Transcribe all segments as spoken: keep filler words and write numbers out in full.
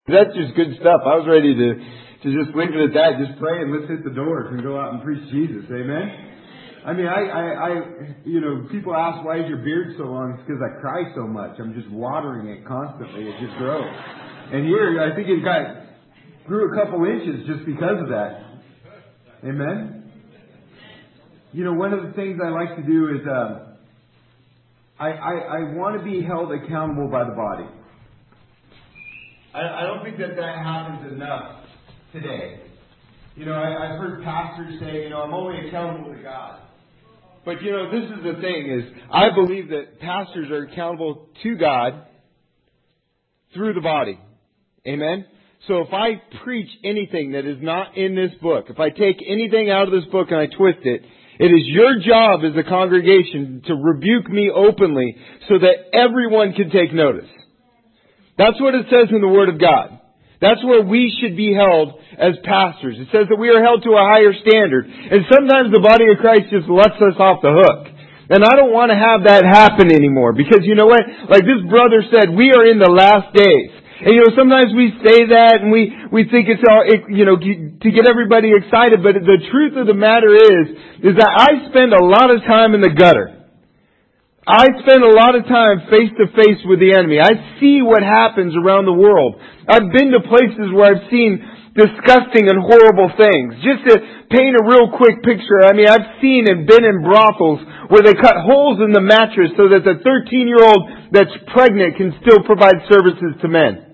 That's just good stuff. I was ready to, to just leave it at that. Just pray and let's hit the doors and go out and preach Jesus. Amen? I mean, I, I, I you know, people ask, why is your beard so long? It's because I cry so much. I'm just watering it constantly. It just grows. And here, I think it got, grew a couple inches just because of that. Amen? You know, one of the things I like to do is, uh, I, I, I want to be held accountable by the body. I, I don't think that that happens enough today. You know, I, I've heard pastors say, you know, I'm only accountable to God. But, you know, this is the thing is, I believe that pastors are accountable to God through the body. Amen? So if I preach anything that is not in this book, if I take anything out of this book and I twist it, it is your job as a congregation to rebuke me openly so that everyone can take notice. That's what it says in the Word of God. That's where we should be held as pastors. It says that we are held to a higher standard. And sometimes the body of Christ just lets us off the hook. And I don't want to have that happen anymore. Because you know what? Like this brother said, we are in the last days. And you know, sometimes we say that and we, we think it's all, it, you know, to get everybody excited. But the truth of the matter is, is that I spend a lot of time in the gutter. I spend a lot of time face to face with the enemy. I see what happens around the world. I've been to places where I've seen disgusting and horrible things. Just to paint a real quick picture, I mean, I've seen and been in brothels where they cut holes in the mattress so that the thirteen-year-old that's pregnant can still provide services to men.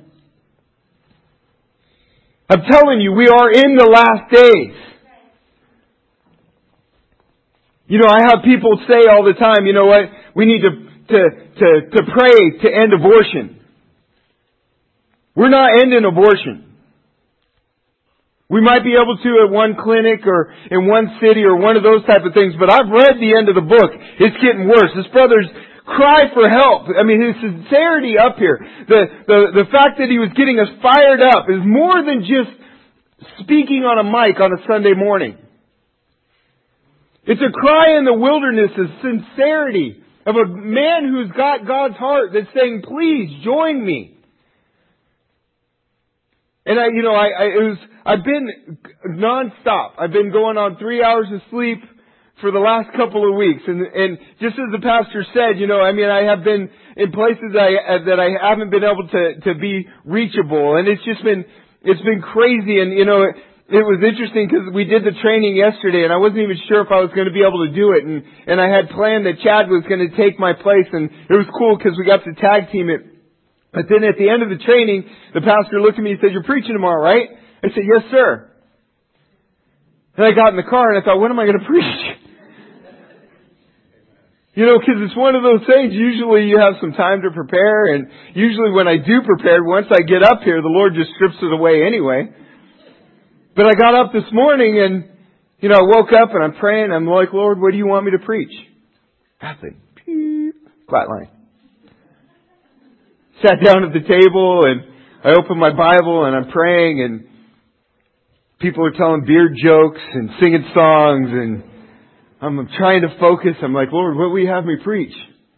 I'm telling you, we are in the last days. You know, I have people say all the time, you know what, we need to, to, to, to pray to end abortion. We're not ending abortion. We might be able to at one clinic or in one city or one of those type of things, but I've read the end of the book. It's getting worse. This brother's cry for help. I mean, his sincerity up here. The, the, the fact that he was getting us fired up is more than just speaking on a mic on a Sunday morning. It's a cry in the wilderness of sincerity of a man who's got God's heart that's saying, please join me. And I, you know, I, I, it was, I've been nonstop. I've been going on three hours of sleep for the last couple of weeks. And, and just as the pastor said, you know, I mean, I have been in places I, that I haven't been able to, to be reachable. And it's just been, it's been crazy. And, you know, it was interesting because we did the training yesterday and I wasn't even sure if I was going to be able to do it. And, and I had planned that Chad was going to take my place, and it was cool because we got to tag team it. But then at the end of the training, the pastor looked at me and said, "You're preaching tomorrow, right?" I said, "Yes, sir." And I got in the car and I thought, when am I going to preach? You know, because it's one of those things, usually you have some time to prepare, and usually when I do prepare, once I get up here, the Lord just strips it away anyway. But I got up this morning and, you know, I woke up and I'm praying. I'm like, "Lord, what do you want me to preach?" Nothing. Flat line. Sat down at the table and I opened my Bible and I'm praying, and people are telling beard jokes and singing songs, and I'm trying to focus. I'm like, "Lord, what will you have me preach?"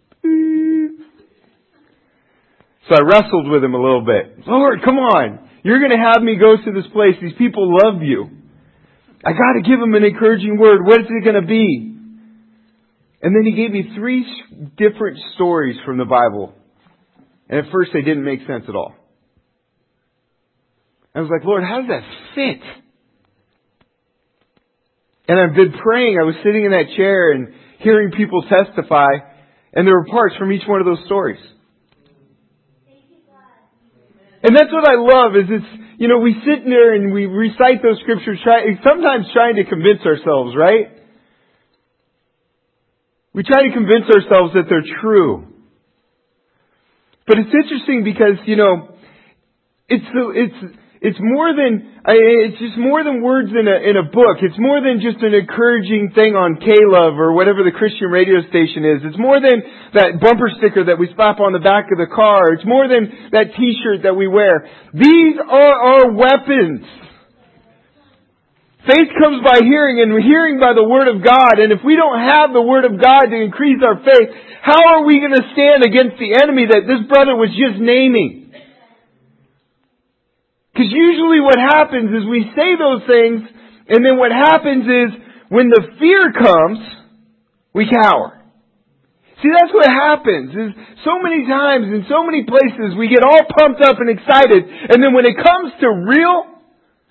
So I wrestled with him a little bit. "Lord, come on. You're going to have me go to this place. These people love you. I got to give them an encouraging word. What is it going to be?" And then he gave me three different stories from the Bible. And at first they didn't make sense at all. I was like, "Lord, how does that fit?" And I've been praying. I was sitting in that chair and hearing people testify. And there were parts from each one of those stories. And that's what I love, is it's, you know, we sit there and we recite those scriptures, try, sometimes trying to convince ourselves, right? We try to convince ourselves that they're true. But it's interesting because, you know, it's, it's, it's more than, it's just more than words in a, in a book. It's more than just an encouraging thing on K-Love or whatever the Christian radio station is. It's more than that bumper sticker that we slap on the back of the car. It's more than that t-shirt that we wear. These are our weapons. Faith comes by hearing, and hearing by the Word of God. And if we don't have the Word of God to increase our faith, how are we going to stand against the enemy that this brother was just naming? Because usually what happens is we say those things, and then what happens is when the fear comes, we cower. See, that's what happens. Is so many times in so many places we get all pumped up and excited, and then when it comes to real,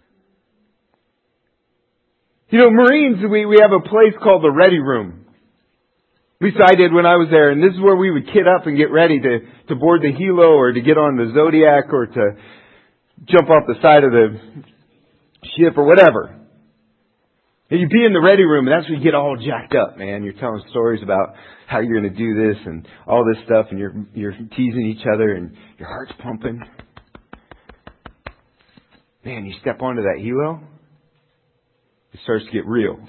you know, Marines, we, we have a place called the Ready Room. At least I did when I was there, and this is where we would kit up and get ready to, to board the Hilo or to get on the Zodiac or to jump off the side of the ship or whatever. And you'd be in the Ready Room, and that's where you get all jacked up, man. You're telling stories about how you're going to do this and all this stuff, and you're you're teasing each other, and your heart's pumping. Man, you step onto that helo, it starts to get real.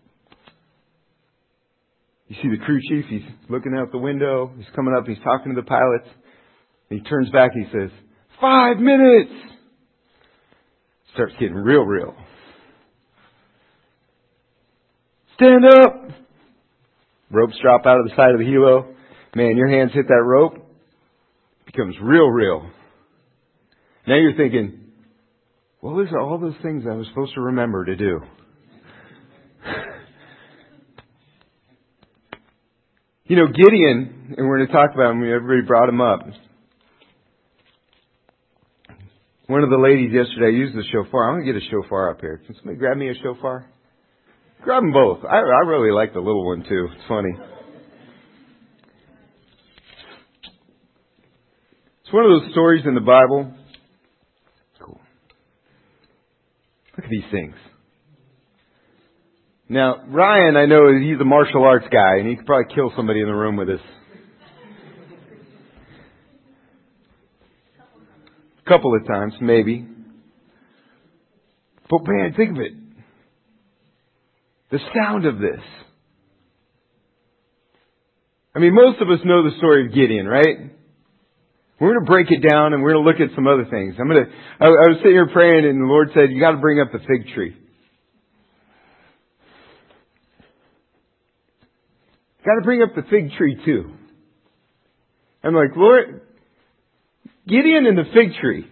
You see the crew chief, he's looking out the window, he's coming up, he's talking to the pilots, and he turns back, he says, "Five minutes!" Starts getting real, real. "Stand up!" Ropes drop out of the side of the helo. Man, your hands hit that rope. It becomes real, real. Now you're thinking, what was all those things I was supposed to remember to do? You know, Gideon, and we're going to talk about him, everybody brought him up. One of the ladies yesterday used the shofar. I'm going to get a shofar up here. Can somebody grab me a shofar? Grab them both. I, I really like the little one too. It's funny. It's one of those stories in the Bible. Cool. Look at these things. Now, Ryan, I know he's a martial arts guy, and he could probably kill somebody in the room with us. A couple of times, maybe. But man, think of it. The sound of this. I mean, most of us know the story of Gideon, right? We're going to break it down and we're going to look at some other things. I'm going to, I, I was sitting here praying and the Lord said, you got to bring up the fig tree. Got to bring up the fig tree too. I'm like, Lord, Gideon and the fig tree.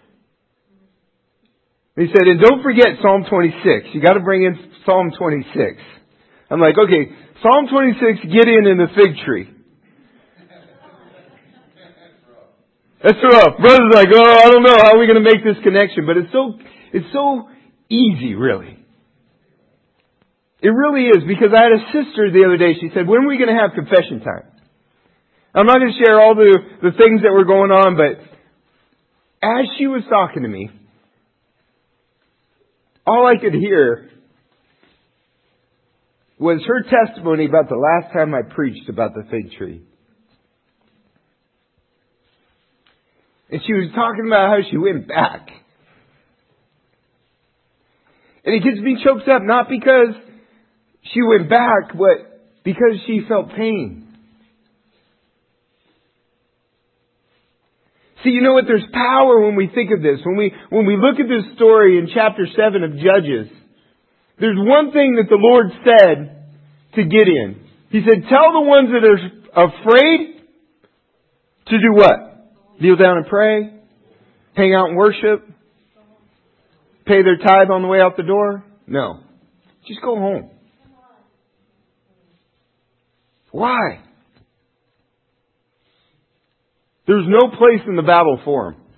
He said, and don't forget Psalm twenty-six. You got to bring in Psalm twenty-six. I'm like, okay, Psalm twenty-six, Gideon and the fig tree. That's rough. Brother's like, oh, I don't know how are we going to make this connection, but it's so, it's so easy, really. It really is, because I had a sister the other day. She said, when are we going to have confession time? I'm not going to share all the, the things that were going on, but as she was talking to me, all I could hear was her testimony about the last time I preached about the fig tree. And she was talking about how she went back. And it gets me choked up, not because she went back, but because she felt pain. See, you know what? There's power when we think of this. When we, when we look at this story in chapter seven of Judges, there's one thing that the Lord said to Gideon. He said, tell the ones that are afraid to do what? Kneel down and pray? Hang out and worship? Pay their tithe on the way out the door? No. Just go home. Why? There's no place in the battle for them.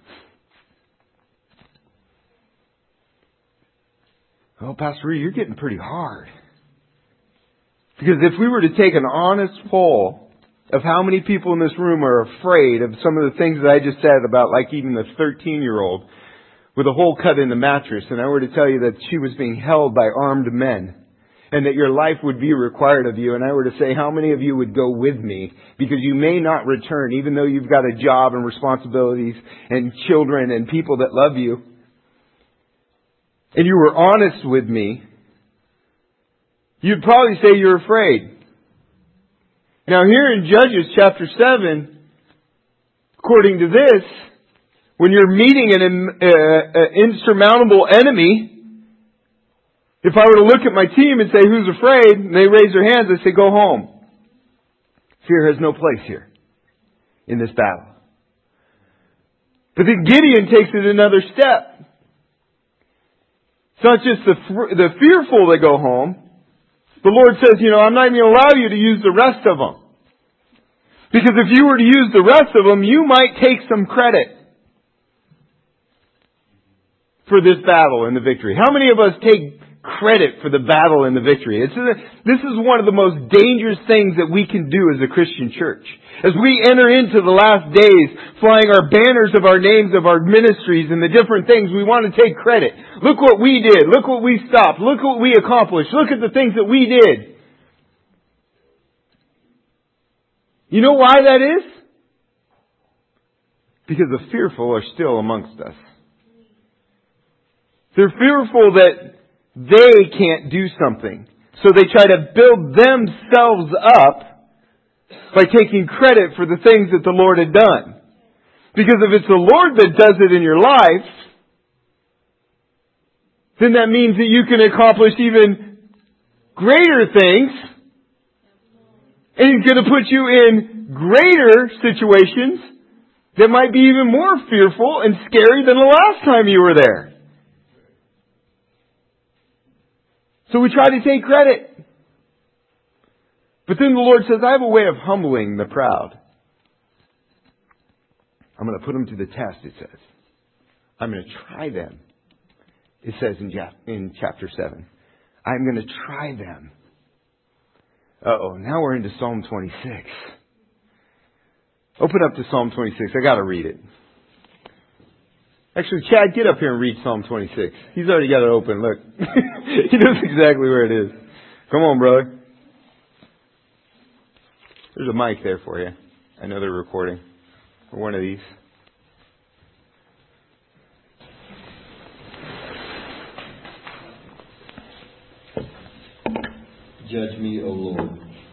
Oh, Pastor Reed, you're getting pretty hard. Because if we were to take an honest poll of how many people in this room are afraid of some of the things that I just said about, like even the thirteen-year-old with a hole cut in the mattress, and I were to tell you that she was being held by armed men, and that your life would be required of you, and I were to say how many of you would go with me, because you may not return, even though you've got a job and responsibilities and children and people that love you, and you were honest with me, you'd probably say you're afraid. Now here in Judges chapter seven, according to this, when you're meeting an uh, uh, insurmountable enemy, if I were to look at my team and say, who's afraid? And they raise their hands, I say, go home. Fear has no place here in this battle. But then Gideon takes it another step. It's not just the, the fearful that go home. The Lord says, you know, I'm not even going to allow you to use the rest of them. Because if you were to use the rest of them, you might take some credit for this battle and the victory. How many of us take credit for the battle and the victory? It's a, this is one of the most dangerous things that we can do as a Christian church. As we enter into the last days, flying our banners of our names of our ministries and the different things, we want to take credit. Look what we did. Look what we stopped. Look what we accomplished. Look at the things that we did. You know why that is? Because the fearful are still amongst us. They're fearful that they can't do something. So they try to build themselves up by taking credit for the things that the Lord had done. Because if it's the Lord that does it in your life, then that means that you can accomplish even greater things. And He's going to put you in greater situations that might be even more fearful and scary than the last time you were there. So we try to take credit. But then the Lord says, I have a way of humbling the proud. I'm going to put them to the test, it says. I'm going to try them. It says in, in chapter seven. I'm going to try them. Uh-oh, now we're into Psalm twenty-six. Open up to Psalm twenty-six. I got to read it. Actually, Chad, get up here and read Psalm twenty-six. He's already got it open. Look. He knows exactly where it is. Come on, brother. There's a mic there for you. I know they're recording. Or one of these. Judge me, O Lord.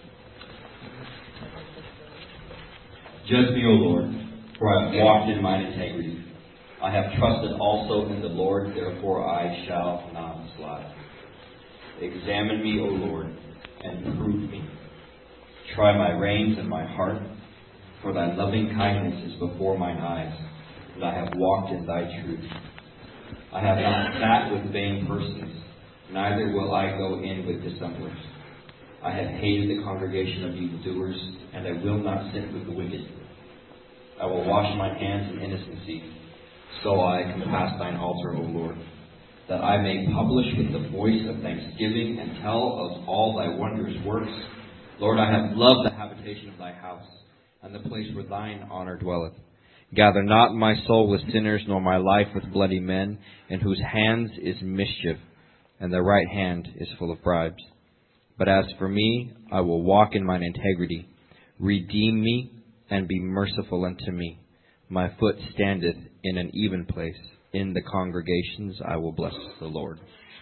Judge me, O Lord, for I have walked in mine integrity. I have trusted also in the Lord, therefore I shall not slide. Examine me, O Lord, and prove me. Try my reins and my heart, for thy loving kindness is before mine eyes, and I have walked in thy truth. I have not sat with vain persons, neither will I go in with dissemblers. I have hated the congregation of evildoers, and I will not sit with the wicked. I will wash my hands in innocency, so I compass thine altar, O Lord, that I may publish with the voice of thanksgiving and tell of all thy wondrous works. Lord, I have loved the habitation of thy house, and the place where thine honor dwelleth. Gather not my soul with sinners, nor my life with bloody men, in whose hands is mischief, and their right hand is full of bribes. But as for me, I will walk in mine integrity. Redeem me, and be merciful unto me. My foot standeth in an even place. In the congregations I will bless the Lord.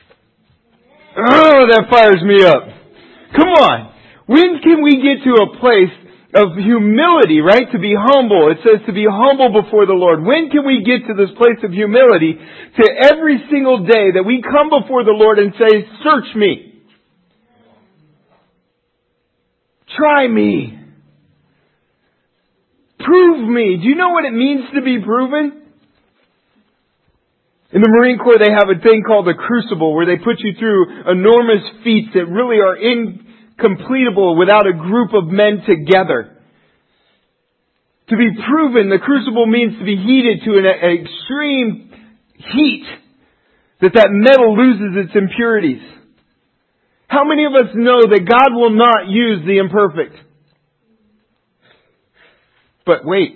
Oh, that fires me up. Come on. When can we get to a place of humility, right? To be humble. It says to be humble before the Lord. When can we get to this place of humility to every single day that we come before the Lord and say, search me. Try me. Prove me. Do you know what it means to be proven? In the Marine Corps, they have a thing called the crucible, where they put you through enormous feats that really are incompletable without a group of men together. To be proven, the crucible means to be heated to an extreme heat, that that metal loses its impurities. How many of us know that God will not use the imperfect? But wait.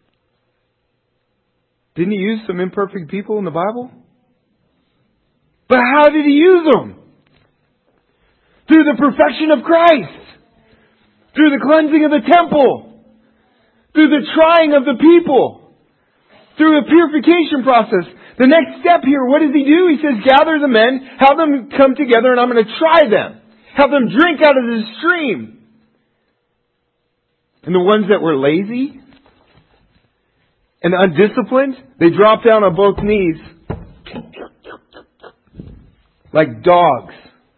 Didn't He use some imperfect people in the Bible? But how did He use them? Through the perfection of Christ. Through the cleansing of the temple. Through the trying of the people. Through a purification process. The next step here, what does He do? He says, gather the men, have them come together, and I'm going to try them. Have them drink out of the stream. And the ones that were lazy and undisciplined, they drop down on both knees like dogs.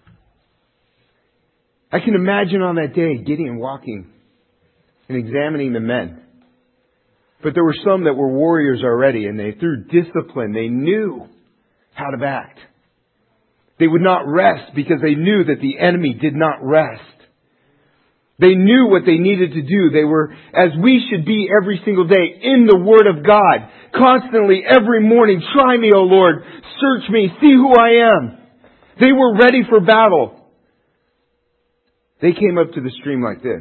I can imagine on that day Gideon walking and examining the men. But there were some that were warriors already, and they, through discipline, they knew how to act. They would not rest because they knew that the enemy did not rest. They knew what they needed to do. They were, as we should be every single day, in the Word of God. Constantly, every morning, try me, O Lord. Search me. See who I am. They were ready for battle. They came up to the stream like this.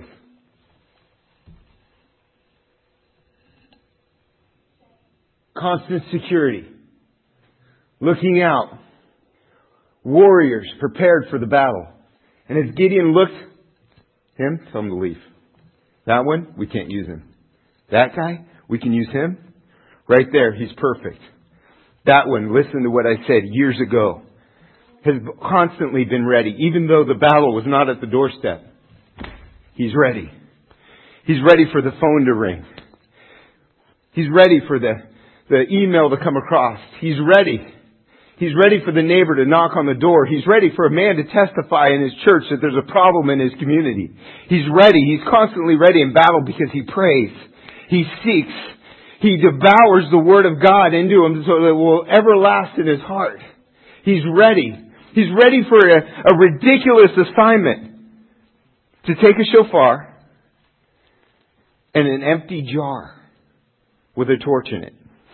Constant security. Looking out. Warriors prepared for the battle. And as Gideon looked, him, tell him to leave. That one, we can't use him. That guy, we can use him. Right there, he's perfect. That one, listen to what I said years ago, has constantly been ready. Even though the battle was not at the doorstep, he's ready. He's ready for the phone to ring. He's ready for the, the email to come across. He's ready. He's ready for the neighbor to knock on the door. He's ready for a man to testify in his church that there's a problem in his community. He's ready. He's constantly ready in battle because he prays. He seeks. He devours the Word of God into him so that it will everlast in his heart. He's ready. He's ready for a, a ridiculous assignment. To take a shofar and an empty jar with a torch in it.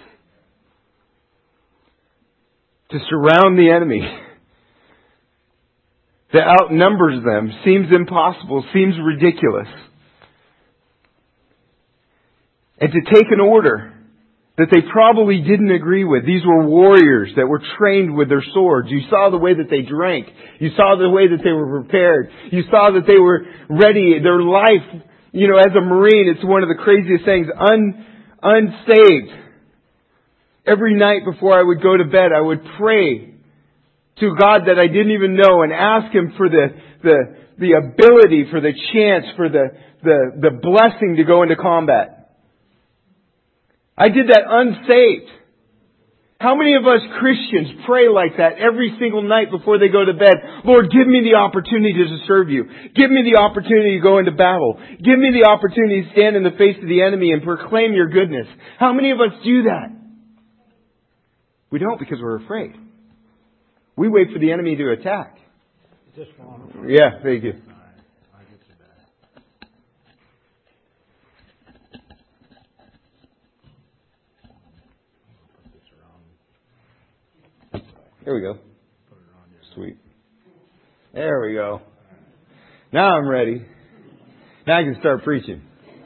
To surround the enemy that outnumbers them seems impossible, seems ridiculous. And to take an order that they probably didn't agree with. These were warriors that were trained with their swords. You saw the way that they drank. You saw the way that they were prepared. You saw that they were ready. Their life, you know, as a Marine, it's one of the craziest things. Un, unsaved. Every night before I would go to bed, I would pray to God that I didn't even know and ask Him for the, the, the ability, for the chance, for the, the, the blessing to go into combat. I did that unsaved. How many of us Christians pray like that every single night before they go to bed? Lord, give me the opportunity to serve you. Give me the opportunity to go into battle. Give me the opportunity to stand in the face of the enemy and proclaim your goodness. How many of us do that? We don't because we're afraid. We wait for the enemy to attack. Yeah, thank you. There we go. Sweet. There we go. Now I'm ready. Now I can start preaching.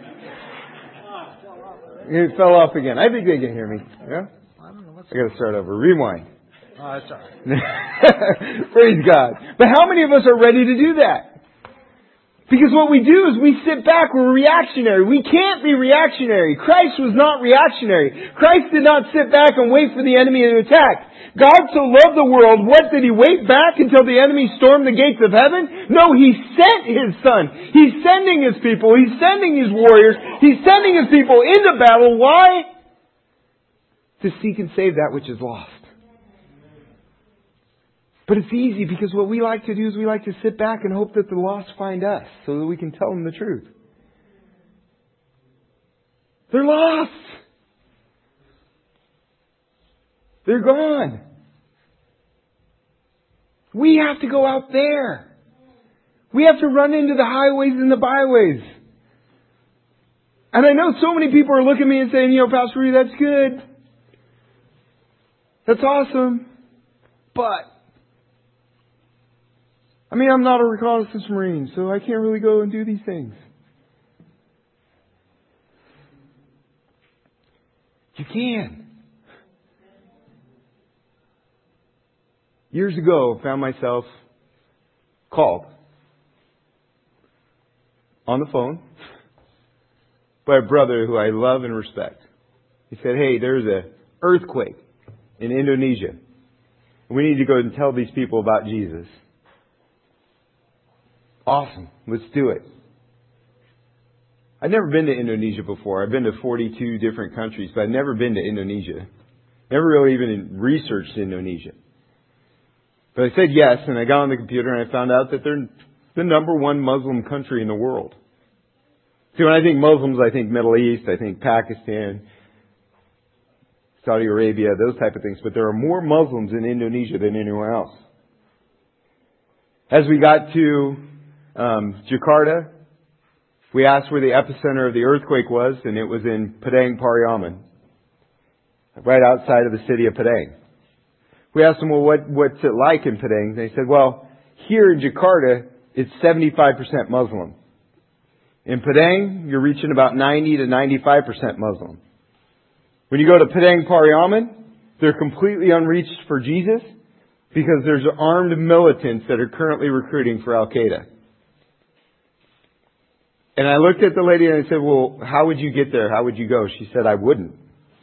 It fell off again. I think they can hear me. Yeah? I got to start over. Rewind. Oh, that's all right. Praise God. But how many of us are ready to do that? Because what we do is we sit back. We're reactionary. We can't be reactionary. Christ was not reactionary. Christ did not sit back and wait for the enemy to attack. God so loved the world. What, did He wait back until the enemy stormed the gates of heaven? No, He sent His Son. He's sending His people. He's sending His warriors. He's sending His people into battle. Why? To seek and save that which is lost. But it's easy because what we like to do is we like to sit back and hope that the lost find us so that we can tell them the truth. They're lost. They're gone. We have to go out there. We have to run into the highways and the byways. And I know so many people are looking at me and saying, you know, Pastor Rudy, that's good. That's awesome. But, I mean, I'm not a reconnaissance Marine, so I can't really go and do these things. You can. Years ago, I found myself called on the phone by a brother who I love and respect. He said, hey, there's an earthquake in Indonesia. We need to go and tell these people about Jesus. Awesome. Let's do it. I've never been to Indonesia before. I've been to forty-two different countries, but I've never been to Indonesia. Never really even researched Indonesia. But I said yes, and I got on the computer and I found out that they're the number one Muslim country in the world. See, when I think Muslims, I think Middle East, I think Pakistan, Saudi Arabia, those type of things. But there are more Muslims in Indonesia than anywhere else. As we got to um, Jakarta, we asked where the epicenter of the earthquake was, and it was in Padang Pariaman, right outside of the city of Padang. We asked them, well, what, what's it like in Padang? They said, well, here in Jakarta, it's seventy-five percent Muslim. In Padang, you're reaching about ninety to ninety-five percent Muslim. When you go to Padang Pariaman, they're completely unreached for Jesus because there's armed militants that are currently recruiting for Al-Qaeda. And I looked at the lady and I said, well, how would you get there? How would you go? She said, I wouldn't.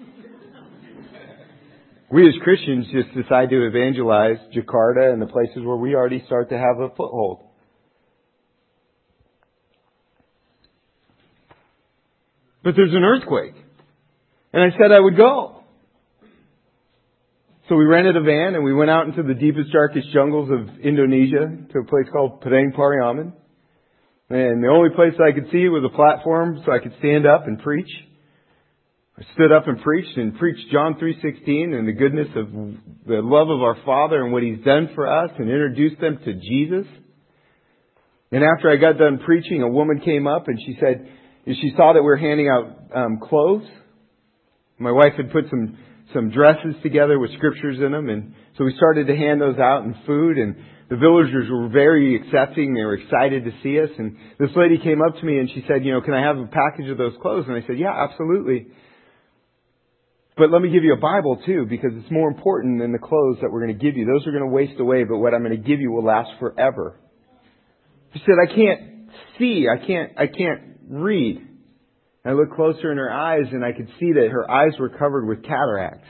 We as Christians just decide to evangelize Jakarta and the places where we already start to have a foothold. But there's an earthquake. And I said I would go. So we rented a van and we went out into the deepest, darkest jungles of Indonesia to a place called Padang Pariaman. And the only place I could see was a platform so I could stand up and preach. I stood up and preached and preached John three sixteen and the goodness of the love of our Father and what He's done for us and introduced them to Jesus. And after I got done preaching, a woman came up and she said, she saw that we were handing out um, clothes. My wife had put some, some dresses together with scriptures in them. And so we started to hand those out and food. And the villagers were very accepting. They were excited to see us. And this lady came up to me and she said, you know, can I have a package of those clothes? And I said, yeah, absolutely. But let me give you a Bible too, because it's more important than the clothes that we're going to give you. Those are going to waste away, but what I'm going to give you will last forever. She said, I can't see. I can't, I can't read. I looked closer in her eyes and I could see that her eyes were covered with cataracts.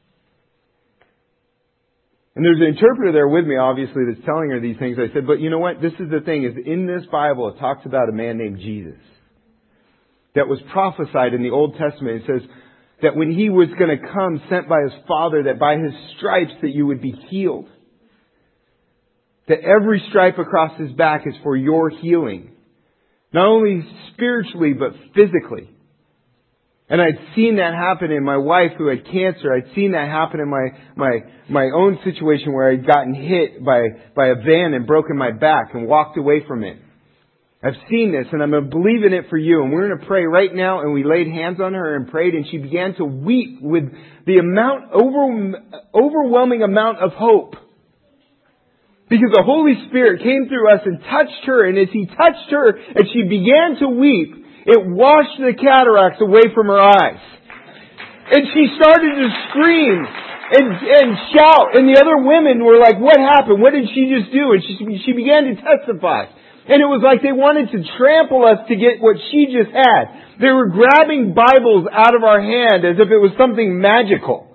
And there's an interpreter there with me, obviously, that's telling her these things. I said, but you know what? This is the thing, is in this Bible it talks about a man named Jesus that was prophesied in the Old Testament. It says that when He was going to come, sent by His Father, that by His stripes that you would be healed. That every stripe across His back is for your healing. Not only spiritually, but physically. And I'd seen that happen in my wife who had cancer. I'd seen that happen in my, my, my own situation where I'd gotten hit by, by a van and broken my back and walked away from it. I've seen this and I'm going to believe in it for you. And we're going to pray right now. And we laid hands on her and prayed and she began to weep with the amount, over, overwhelming amount of hope. Because the Holy Spirit came through us and touched her. And as He touched her and she began to weep, it washed the cataracts away from her eyes. And she started to scream and, and shout. And the other women were like, what happened? What did she just do? And she, she began to testify. And it was like they wanted to trample us to get what she just had. They were grabbing Bibles out of our hand as if it was something magical.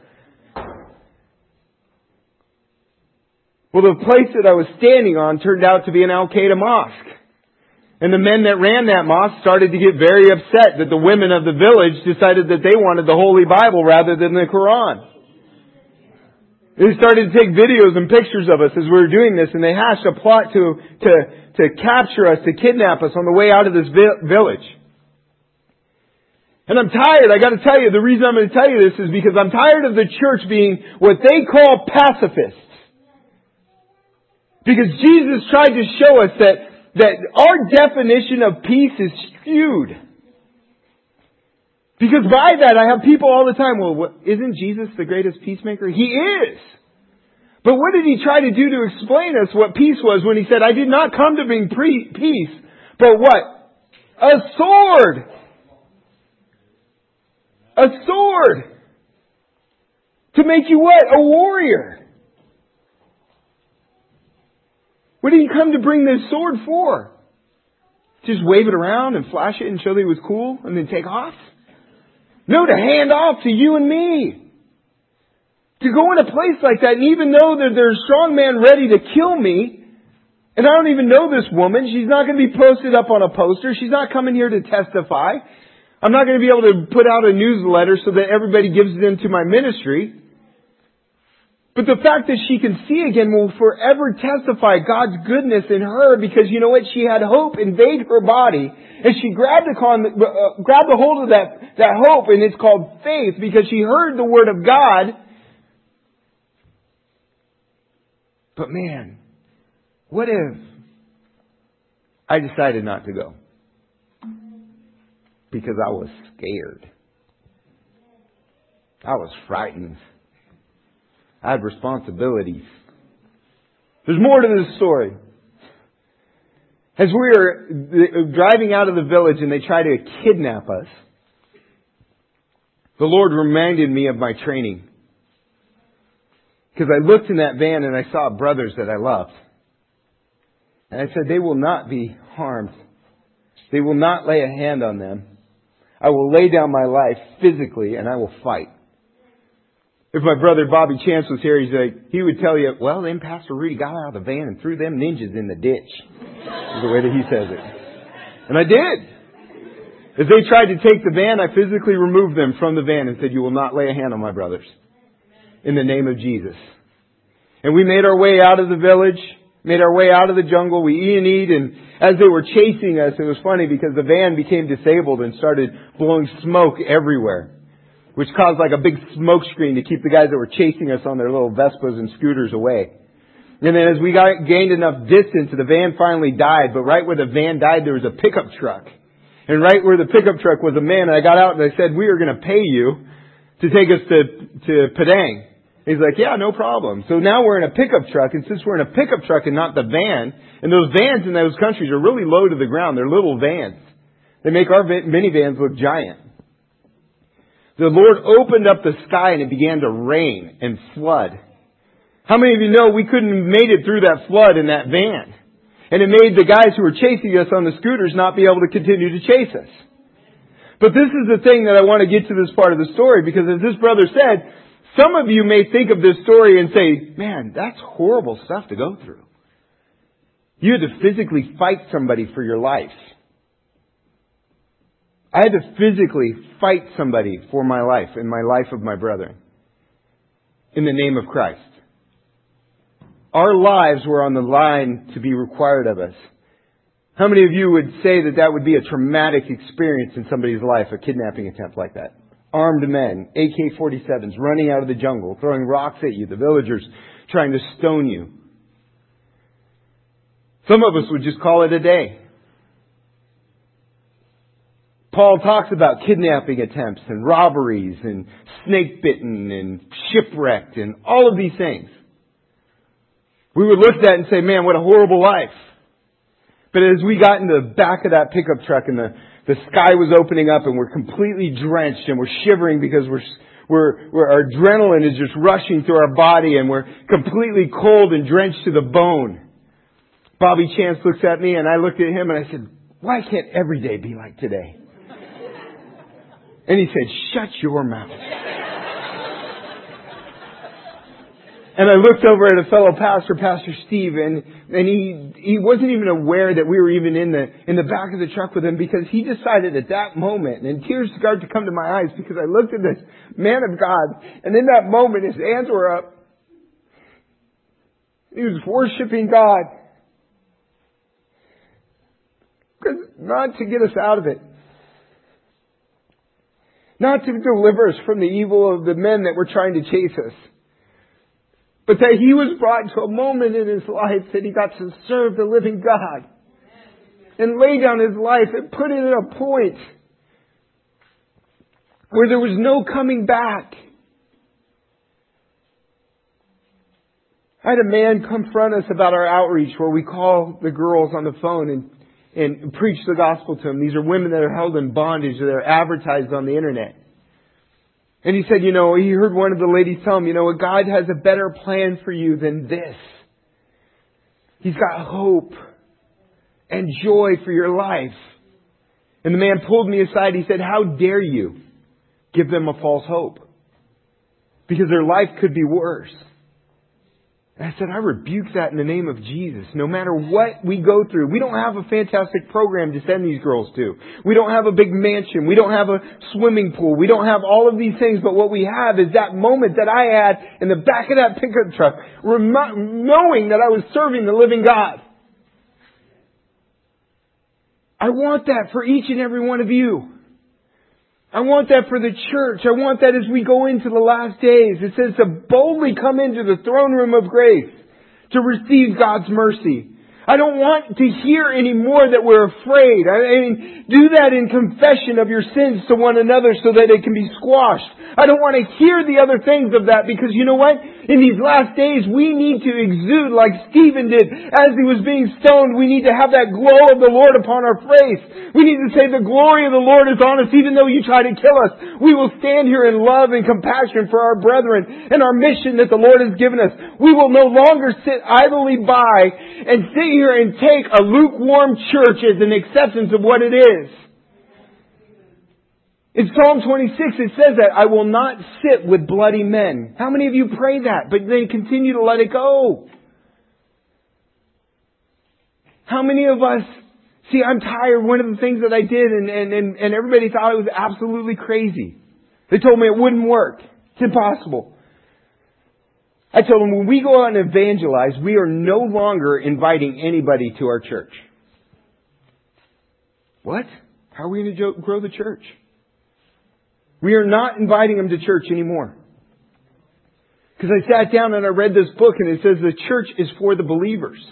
Well, the place that I was standing on turned out to be an Al-Qaeda mosque. And the men that ran that mosque started to get very upset that the women of the village decided that they wanted the Holy Bible rather than the Quran. They started to take videos and pictures of us as we were doing this, and they hatched a plot to, to, to capture us, to kidnap us on the way out of this vi- village. And I'm tired, I gotta tell you, the reason I'm going to tell you this is because I'm tired of the church being what they call pacifists. Because Jesus tried to show us that, that our definition of peace is skewed. Because by that I have people all the time, well, what, isn't Jesus the greatest peacemaker? He is. But what did He try to do to explain us what peace was when He said, I did not come to bring pre- peace, but what? A sword. A sword. To make you what? A warrior. What did He come to bring this sword for? Just wave it around and flash it and show that He was cool and then take off? No, to hand off to you and me. To go in a place like that, and even though that there's a strong man ready to kill me, and I don't even know this woman, she's not going to be posted up on a poster, she's not coming here to testify. I'm not going to be able to put out a newsletter so that everybody gives it into my ministry. But the fact that she can see again will forever testify God's goodness in her, because you know what? She had hope invade her body, and she grabbed a con, uh, grabbed a hold of that, that hope, and it's called faith, because she heard the Word of God. But man, what if I decided not to go. Because I was scared. I was frightened. I had responsibilities. There's more to this story. As we were driving out of the village and they tried to kidnap us, the Lord reminded me of my training. Because I looked in that van and I saw brothers that I loved. And I said, they will not be harmed. They will not lay a hand on them. I will lay down my life physically and I will fight. If my brother Bobby Chance was here, he's like, he would tell you, well, then Pastor Rudy got out of the van and threw them ninjas in the ditch. Is the way that he says it. And I did. As they tried to take the van, I physically removed them from the van and said, you will not lay a hand on my brothers. In the name of Jesus. And we made our way out of the village, made our way out of the jungle. We E and E'd, and as they were chasing us, it was funny because the van became disabled and started blowing smoke everywhere, which caused like a big smoke screen to keep the guys that were chasing us on their little Vespas and scooters away. And then as we got gained enough distance, the van finally died. But right where the van died, there was a pickup truck. And right where the pickup truck was a man, and I got out and I said, we are going to pay you to take us to, to Padang. He's like, yeah, no problem. So now we're in a pickup truck, and since we're in a pickup truck and not the van, and those vans in those countries are really low to the ground. They're little vans. They make our minivans look giant. The Lord opened up the sky and it began to rain and flood. How many of you know we couldn't have made it through that flood in that van? And it made the guys who were chasing us on the scooters not be able to continue to chase us. But this is the thing that I want to get to this part of the story, because as this brother said, some of you may think of this story and say, man, that's horrible stuff to go through. You had to physically fight somebody for your life. I had to physically fight somebody for my life and my life of my brethren. In the name of Christ. Our lives were on the line to be required of us. How many of you would say that that would be a traumatic experience in somebody's life, a kidnapping attempt like that? Armed men, A K forty-sevens, running out of the jungle, throwing rocks at you, the villagers trying to stone you. Some of us would just call it a day. Paul talks about kidnapping attempts and robberies and snake bitten and shipwrecked and all of these things. We would look at that and say, man, what a horrible life. But as we got in the back of that pickup truck and the, the sky was opening up and we're completely drenched and we're shivering because we're, we're, we're, our adrenaline is just rushing through our body and we're completely cold and drenched to the bone. Bobby Chance looks at me and I looked at him and I said, why can't every day be like today? And he said, shut your mouth. And I looked over at a fellow pastor, Pastor Steve, and, and he, he wasn't even aware that we were even in the, in the back of the truck with him, because he decided at that moment, and tears started to come to my eyes because I looked at this man of God, and in that moment his hands were up. He was worshiping God. Because not to get us out of it. Not to deliver us from the evil of the men that were trying to chase us. But that he was brought to a moment in his life that he got to serve the living God. And lay down his life and put it at a point where there was no coming back. I had a man confront us about our outreach where we call the girls on the phone and, and preach the gospel to them. These are women that are held in bondage. They're advertised on the internet. And he said, you know, he heard one of the ladies tell him, you know, God has a better plan for you than this. He's got hope and joy for your life. And the man pulled me aside. He said, how dare you give them a false hope? Because their life could be worse. And I said, I rebuke that in the name of Jesus. No matter what we go through, we don't have a fantastic program to send these girls to. We don't have a big mansion. We don't have a swimming pool. We don't have all of these things. But what we have is that moment that I had in the back of that pickup truck, rem- knowing that I was serving the living God. I want that for each and every one of you. I want that for the church. I want that as we go into the last days. It says to boldly come into the throne room of grace to receive God's mercy. I don't want to hear anymore that we're afraid. I mean, do that in confession of your sins to one another so that it can be squashed. I don't want to hear the other things of that because you know what? In these last days, we need to exude like Stephen did as he was being stoned. We need to have that glow of the Lord upon our face. We need to say the glory of the Lord is on us even though you try to kill us. We will stand here in love and compassion for our brethren and our mission that the Lord has given us. We will no longer sit idly by and sit here and take a lukewarm church as an acceptance of what it is. In Psalm twenty-six it says that I will not sit with bloody men. How many of you pray that but then continue to let it go? How many of us, see, I'm tired. One of the things that I did and, and, and, and everybody thought it was absolutely crazy. They told me it wouldn't work. It's impossible. I told them when we go out and evangelize, we are no longer inviting anybody to our church. What? How are we going to grow the church? We are not inviting them to church anymore. Because I sat down and I read this book and it says the church is for the believers.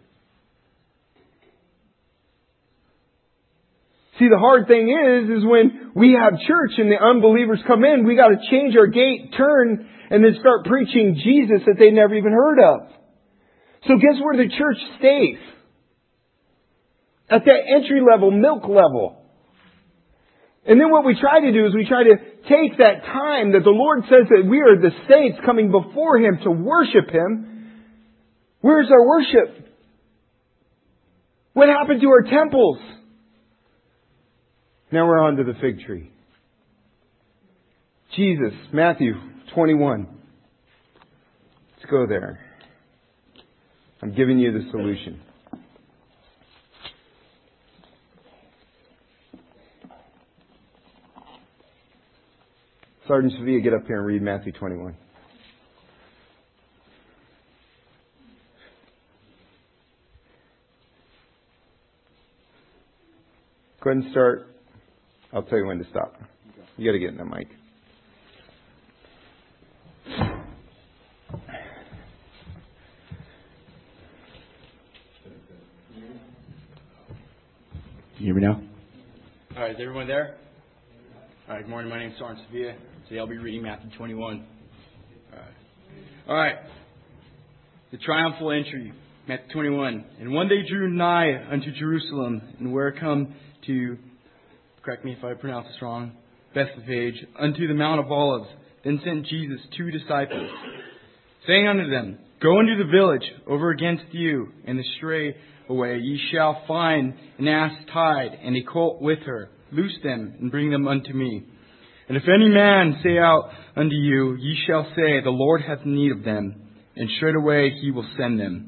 See, the hard thing is, is when we have church and the unbelievers come in, we got to change our gate, turn, and then start preaching Jesus that they never even heard of. So guess where the church stays? At that entry level, milk level. And then what we try to do is we try to take that time that the Lord says that we are the saints coming before Him to worship Him. Where's our worship? What happened to our temples? Now we're on to the fig tree. Jesus, Matthew twenty-one. Let's go there. I'm giving you the solution. Sergeant Sevilla, get up here and read Matthew twenty-one. Go ahead and start. I'll tell you when to stop. You got to get in the mic. Can you hear me now? All right, is everyone there? All right, good morning. My name is Sergeant Sevilla. Today I'll be reading Matthew twenty-one. All right. All right. The triumphal entry, Matthew twenty-one. And one day drew nigh unto Jerusalem, and were come to, correct me if I pronounce this wrong, Bethphage, unto the Mount of Olives. Then sent Jesus two disciples, saying unto them, Go into the village over against you, and the stray away ye shall find an ass tied, and a colt with her. Loose them, and bring them unto me. And if any man say out unto you, ye shall say, The Lord hath need of them, and straightway He will send them.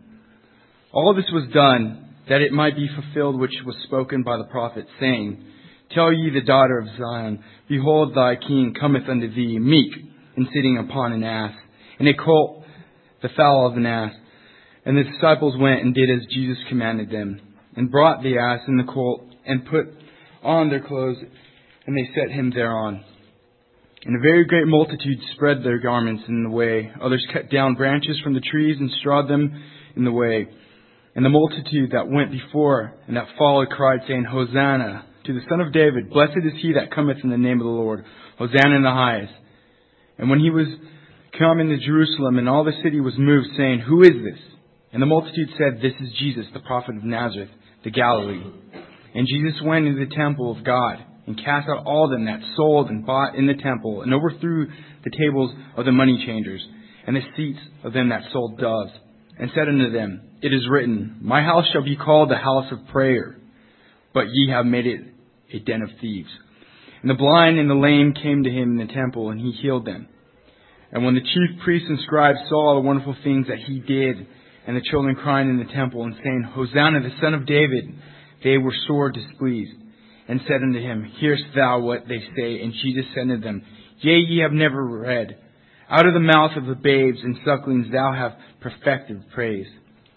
All this was done, that it might be fulfilled which was spoken by the prophet, saying, Tell ye the daughter of Zion, Behold, thy king cometh unto thee, meek, and sitting upon an ass, and a colt, the foal of an ass. And the disciples went and did as Jesus commanded them, and brought the ass and the colt, and put on their clothes, and they set him thereon. And a very great multitude spread their garments in the way. Others cut down branches from the trees and strawed them in the way. And the multitude that went before and that followed cried, saying, Hosanna to the Son of David. Blessed is he that cometh in the name of the Lord. Hosanna in the highest. And when he was come into Jerusalem, and all the city was moved, saying, Who is this? And the multitude said, This is Jesus, the prophet of Nazareth, the Galilee. And Jesus went into the temple of God, and cast out all them that sold and bought in the temple, and overthrew the tables of the money changers, and the seats of them that sold doves, and said unto them, It is written, My house shall be called the house of prayer, but ye have made it a den of thieves. And the blind and the lame came to him in the temple, and he healed them. And when the chief priests and scribes saw all the wonderful things that he did, and the children crying in the temple, and saying, Hosanna, the Son of David, they were sore displeased, and said unto him, Hearest thou what they say? And Jesus said unto them, Yea, ye have never read, Out of the mouth of the babes and sucklings thou hast perfected praise.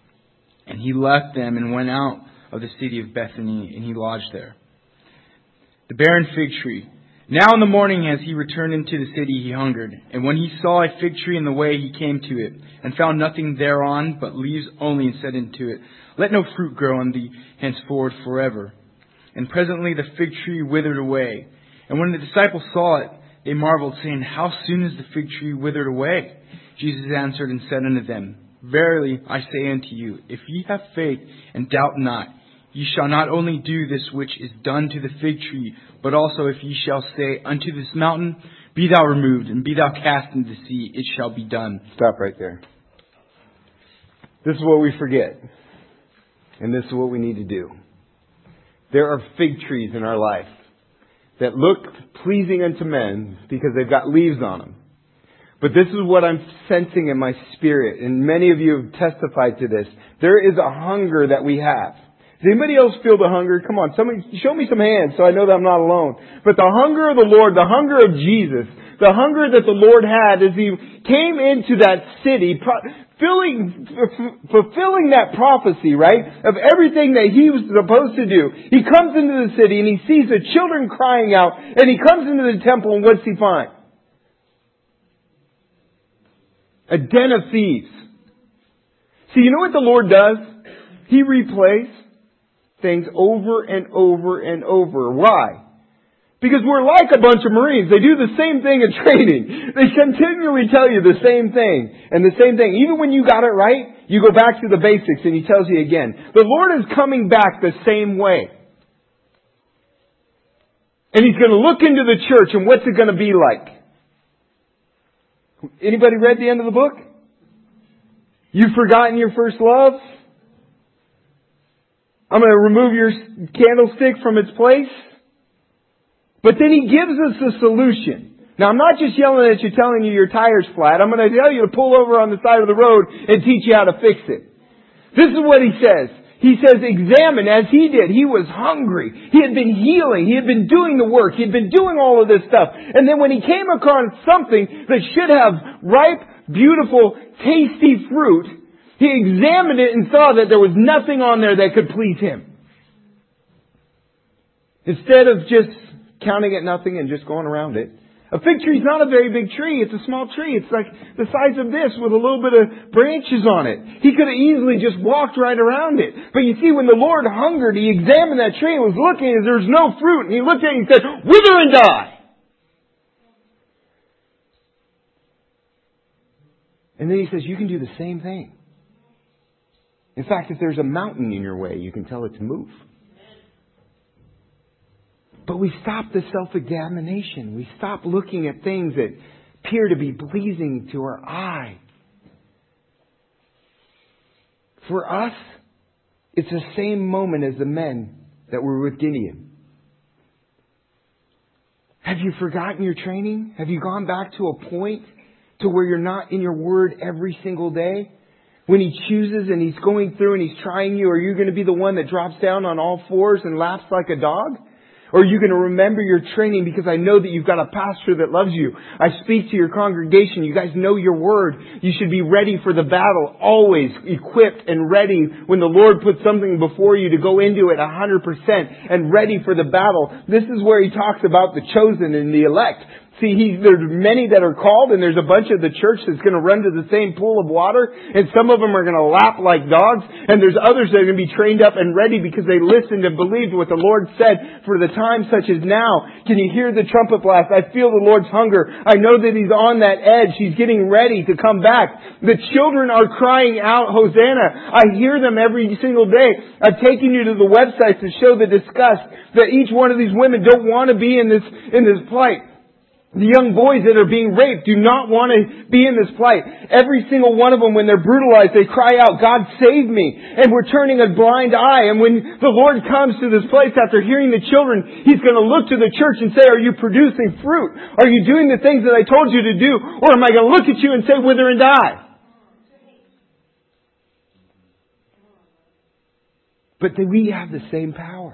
And he left them, and went out of the city of Bethany, and he lodged there. The barren fig tree. Now in the morning as he returned into the city, he hungered. And when he saw a fig tree in the way, he came to it, and found nothing thereon but leaves only, and said unto it, Let no fruit grow on thee henceforward forever. And presently the fig tree withered away. And when the disciples saw it, they marveled, saying, How soon is the fig tree withered away? Jesus answered and said unto them, Verily I say unto you, if ye have faith and doubt not, ye shall not only do this which is done to the fig tree, but also if ye shall say unto this mountain, Be thou removed, and be thou cast into the sea, it shall be done. Stop right there. This is what we forget. And this is what we need to do. There are fig trees in our life that look pleasing unto men because they've got leaves on them. But this is what I'm sensing in my spirit, and many of you have testified to this. There is a hunger that we have. Does anybody else feel the hunger? Come on, somebody show me some hands so I know that I'm not alone. But the hunger of the Lord, the hunger of Jesus, the hunger that the Lord had as He came into that city, filling, fulfilling that prophecy, right, of everything that He was supposed to do. He comes into the city and He sees the children crying out, and He comes into the temple, and what's He find? A den of thieves. See, you know what the Lord does? He replays things over and over and over. Why? Because we're like a bunch of Marines. They do the same thing in training. They continually tell you the same thing and the same thing. Even when you got it right, you go back to the basics and He tells you again. The Lord is coming back the same way. And He's going to look into the church, and what's it going to be like? Anybody read the end of the book? You've forgotten your first love? I'm going to remove your candlestick from its place. But then He gives us the solution. Now, I'm not just yelling at you, telling you your tire's flat. I'm going to tell you to pull over on the side of the road and teach you how to fix it. This is what He says. He says, examine as He did. He was hungry. He had been healing. He had been doing the work. He had been doing all of this stuff. And then when He came across something that should have ripe, beautiful, tasty fruit, He examined it and saw that there was nothing on there that could please Him. Instead of just counting at nothing and just going around it. A fig tree is not a very big tree. It's a small tree. It's like the size of this with a little bit of branches on it. He could have easily just walked right around it. But you see, when the Lord hungered, He examined that tree and was looking and there's no fruit. And He looked at it and said, Wither and die! And then He says, you can do the same thing. In fact, if there's a mountain in your way, you can tell it to move. But we stop the self-examination. We stop looking at things that appear to be pleasing to our eye. For us, it's the same moment as the men that were with Gideon. Have you forgotten your training? Have you gone back to a point to where you're not in your word every single day? When He chooses and He's going through and He's trying you, are you going to be the one that drops down on all fours and laps like a dog? Or are you going to remember your training? Because I know that you've got a pastor that loves you. I speak to your congregation. You guys know your word. You should be ready for the battle. Always equipped and ready when the Lord puts something before you to go into it one hundred percent and ready for the battle. This is where He talks about the chosen and the elect. See, he, there's many that are called, and there's a bunch of the church that's going to run to the same pool of water, and some of them are going to lap like dogs, and there's others that are going to be trained up and ready because they listened and believed what the Lord said for the time such as now. Can you hear the trumpet blast? I feel the Lord's hunger. I know that He's on that edge. He's getting ready to come back. The children are crying out, Hosanna. I hear them every single day. I've taken you to the website to show the disgust that each one of these women don't want to be in this, in this plight. The young boys that are being raped do not want to be in this plight. Every single one of them, when they're brutalized, they cry out, God save me. And we're turning a blind eye. And when the Lord comes to this place after hearing the children, He's going to look to the church and say, are you producing fruit? Are you doing the things that I told you to do? Or am I going to look at you and say, wither and die? But we have the same power.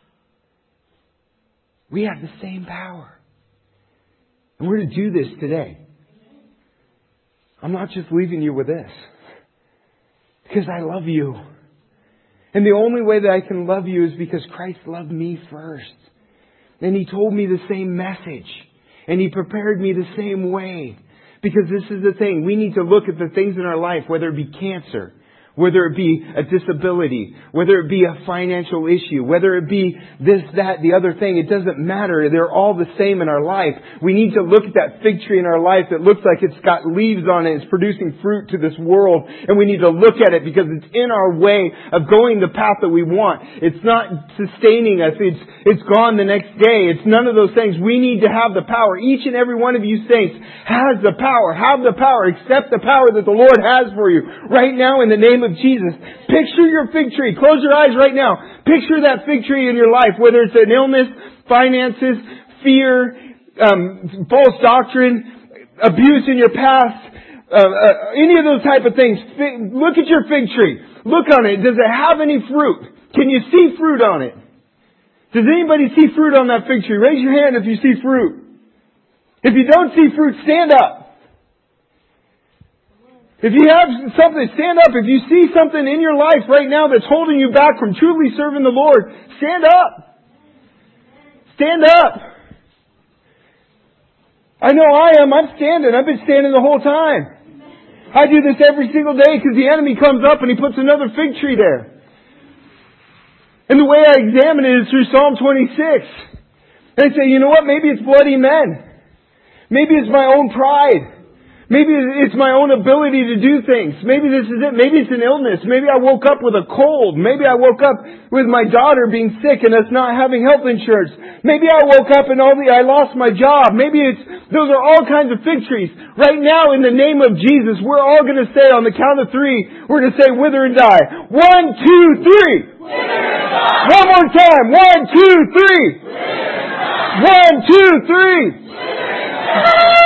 We have the same power. And we're to do this today. I'm not just leaving you with this. Because I love you. And the only way that I can love you is because Christ loved me first. And He told me the same message. And He prepared me the same way. Because this is the thing. We need to look at the things in our life, whether it be cancer, whether it be a disability, whether it be a financial issue, whether it be this, that, the other thing. It doesn't matter. They're all the same in our life. We need to look at that fig tree in our life that looks like it's got leaves on it. It's producing fruit to this world. And we need to look at it because it's in our way of going the path that we want. It's not sustaining us. It's, it's gone the next day. It's none of those things. We need to have the power. Each and every one of you saints has the power. Have the power. Accept the power that the Lord has for you right now in the name of Jesus. Picture your fig tree. Close your eyes right now. Picture that fig tree in your life, whether it's an illness, finances, fear, um, false doctrine, abuse in your past, uh, uh, any of those type of things. Fig, look at your fig tree. Look on it. Does it have any fruit? Can you see fruit on it? Does anybody see fruit on that fig tree? Raise your hand if you see fruit. If you don't see fruit, stand up. If you have something, stand up. If you see something in your life right now that's holding you back from truly serving the Lord, stand up. Stand up. I know I am. I'm standing. I've been standing the whole time. I do this every single day because the enemy comes up and he puts another fig tree there. And the way I examine it is through Psalm twenty-six. And I say, you know what? Maybe it's bloody men. Maybe it's my own pride. Maybe it's my own ability to do things. Maybe this is it. Maybe it's an illness. Maybe I woke up with a cold. Maybe I woke up with my daughter being sick and us not having health insurance. Maybe I woke up and all the, I lost my job. Maybe it's, those are all kinds of fig trees. Right now, in the name of Jesus, we're all going to say on the count of three, we're going to say wither and die. One, two, three. Wither and die. One more time. One, two, three. Wither and die. One, two, three. Wither and die.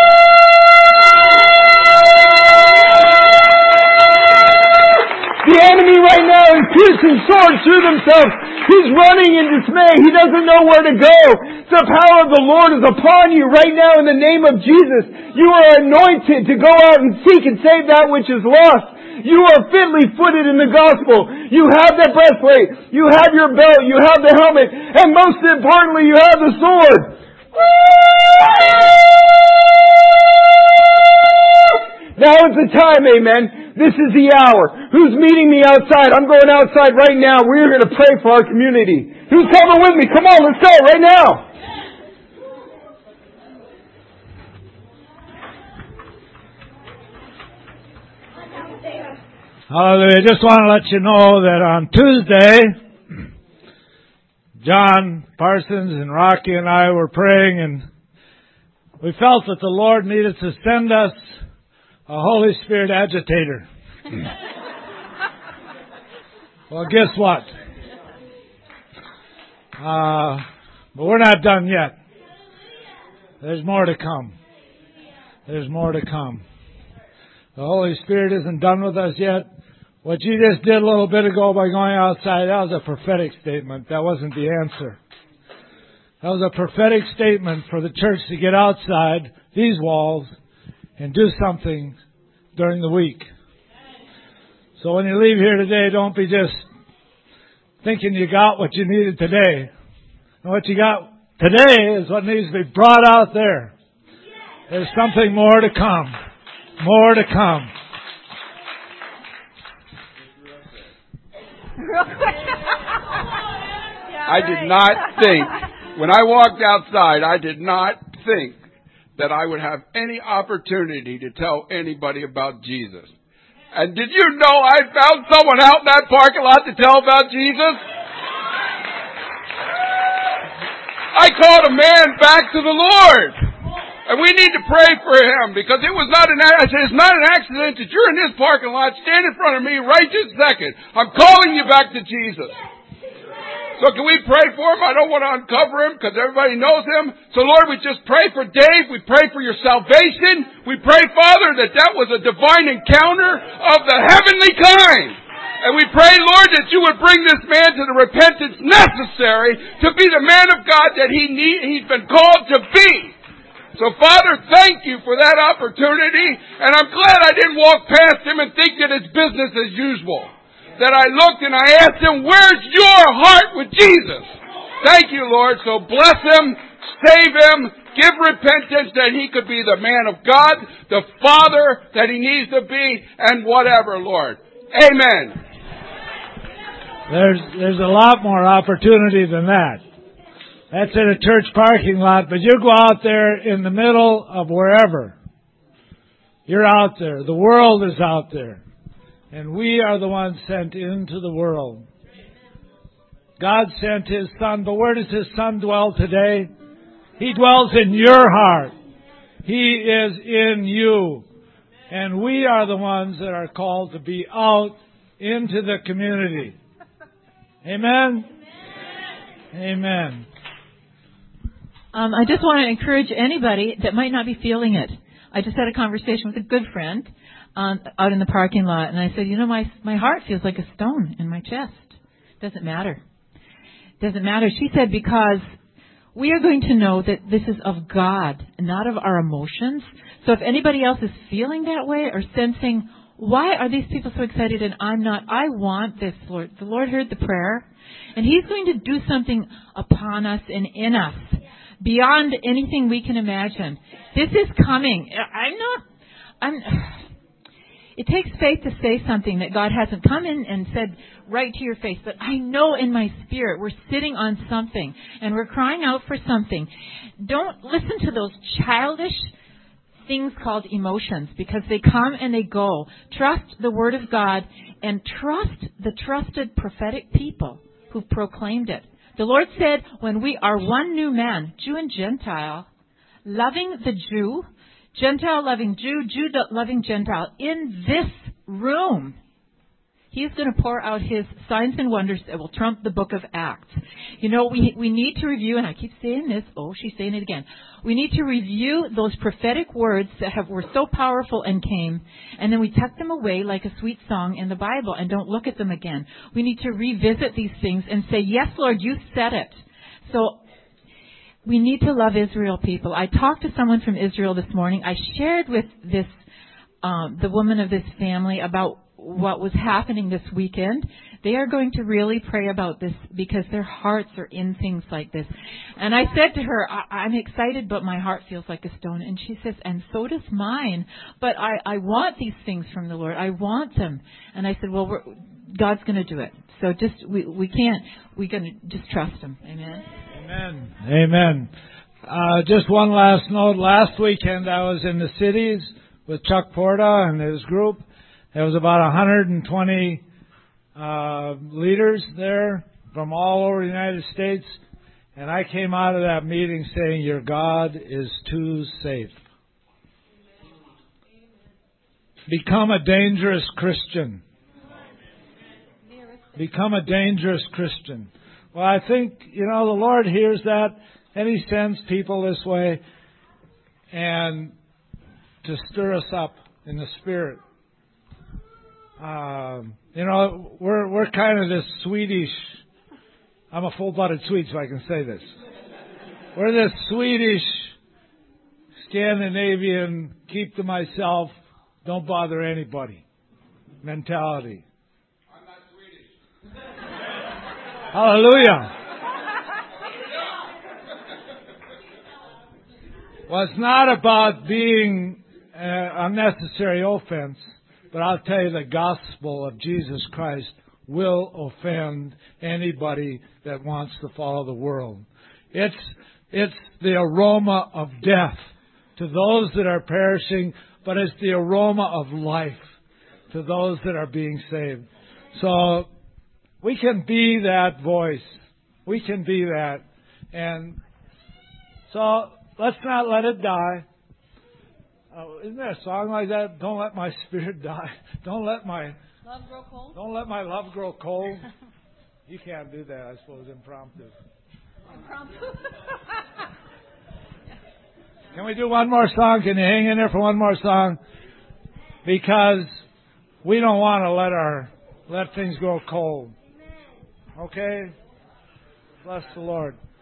The enemy right now is piercing swords through themselves. He's running in dismay. He doesn't know where to go. The power of the Lord is upon you right now in the name of Jesus. You are anointed to go out and seek and save that which is lost. You are fitly footed in the gospel. You have the breastplate. You have your belt. You have the helmet. And most importantly, you have the sword. Now is the time, amen. This is the hour. Who's meeting me outside? I'm going outside right now. We're going to pray for our community. Who's coming with me? Come on, let's go right now. Hallelujah. I just want to let you know that on Tuesday, John Parsons and Rocky and I were praying, and we felt that the Lord needed to send us a Holy Spirit agitator. Well, guess what? Uh, but we're not done yet. There's more to come. There's more to come. The Holy Spirit isn't done with us yet. What you just did a little bit ago by going outside, that was a prophetic statement. That wasn't the answer. That was a prophetic statement for the church to get outside these walls and do something during the week. So when you leave here today, don't be just thinking you got what you needed today. And what you got today is what needs to be brought out there. There's something more to come. More to come. I did not think, when I walked outside, I did not think that I would have any opportunity to tell anybody about Jesus. And did you know I found someone out in that parking lot to tell about Jesus? I called a man back to the Lord. And we need to pray for him because it was not an, I said, it's not an accident that you're in this parking lot, stand in front of me right this second. I'm calling you back to Jesus. So can we pray for him? I don't want to uncover him because everybody knows him. So Lord, we just pray for Dave. We pray for your salvation. We pray, Father, that that was a divine encounter of the heavenly kind. And we pray, Lord, that you would bring this man to the repentance necessary to be the man of God that he need, he's been called to be. So, Father, thank you for that opportunity. And I'm glad I didn't walk past him and think that it's business as usual. That I looked and I asked him, where's your heart with Jesus? Thank you, Lord. So bless him. Save him. Give repentance that he could be the man of God, the father that he needs to be, and whatever, Lord. Amen. There's there's a lot more opportunity than that. That's in a church parking lot, but you go out there in the middle of wherever. You're out there. The world is out there. And we are the ones sent into the world. God sent His Son, but where does His Son dwell today? He dwells in your heart. He is in you. And we are the ones that are called to be out into the community. Amen? Amen. Um, I just want to encourage anybody that might not be feeling it. I just had a conversation with a good friend um, out in the parking lot, and I said, you know, my my heart feels like a stone in my chest. Doesn't matter. Doesn't matter. She said, because we are going to know that this is of God, not of our emotions. So if anybody else is feeling that way or sensing, why are these people so excited and I'm not? I want this, Lord. The Lord heard the prayer, and He's going to do something upon us and in us beyond anything we can imagine. This is coming. I'm not, I'm, it takes faith to say something that God hasn't come in and said right to your face. But I know in my spirit we're sitting on something and we're crying out for something. Don't listen to those childish things called emotions, because they come and they go. Trust the Word of God and trust the trusted prophetic people who've proclaimed it. The Lord said, when we are one new man, Jew and Gentile, loving the Jew, Gentile loving Jew, Jew loving Gentile, in this room, He's going to pour out His signs and wonders that will trump the book of Acts. You know, we we need to review, and I keep saying this, oh, she's saying it again. We need to review those prophetic words that have were so powerful and came, and then we tuck them away like a sweet song in the Bible and don't look at them again. We need to revisit these things and say, yes, Lord, you said it. So we need to love Israel, people. I talked to someone from Israel this morning. I shared with this um, the woman of this family about what was happening this weekend. They are going to really pray about this because their hearts are in things like this. And I said to her, I- I'm excited, but my heart feels like a stone. And she says, and so does mine. But I, I want these things from the Lord. I want them. And I said, well, we're, God's going to do it. So just, we, we can't, we're going to just trust Him. Amen. Amen. Amen. Uh, just one last note. Last weekend I was in the cities with Chuck Porta and his group. There was about one hundred twenty uh, leaders there from all over the United States. And I came out of that meeting saying, your God is too safe. Become a dangerous Christian. Become a dangerous Christian. Well, I think, you know, the Lord hears that and He sends people this way and to stir us up in the Spirit. Um, you know, we're we're kind of this Swedish. I'm a full-blooded Swede, so I can say this. We're this Swedish, Scandinavian, keep to myself, don't bother anybody mentality. I'm not Swedish. Hallelujah. Well, it's not about being uh, unnecessary offense. But I'll tell you, the gospel of Jesus Christ will offend anybody that wants to follow the world. It's it's the aroma of death to those that are perishing, but it's the aroma of life to those that are being saved. So we can be that voice. We can be that. And so let's not let it die. Uh, isn't there a song like that? Don't let my spirit die. Don't let my love grow cold. Don't let my love grow cold. You can't do that, I suppose, impromptu. Impromptu. Can we do one more song? Can you hang in there for one more song? Because we don't want to let our let things grow cold. Okay? Bless the Lord.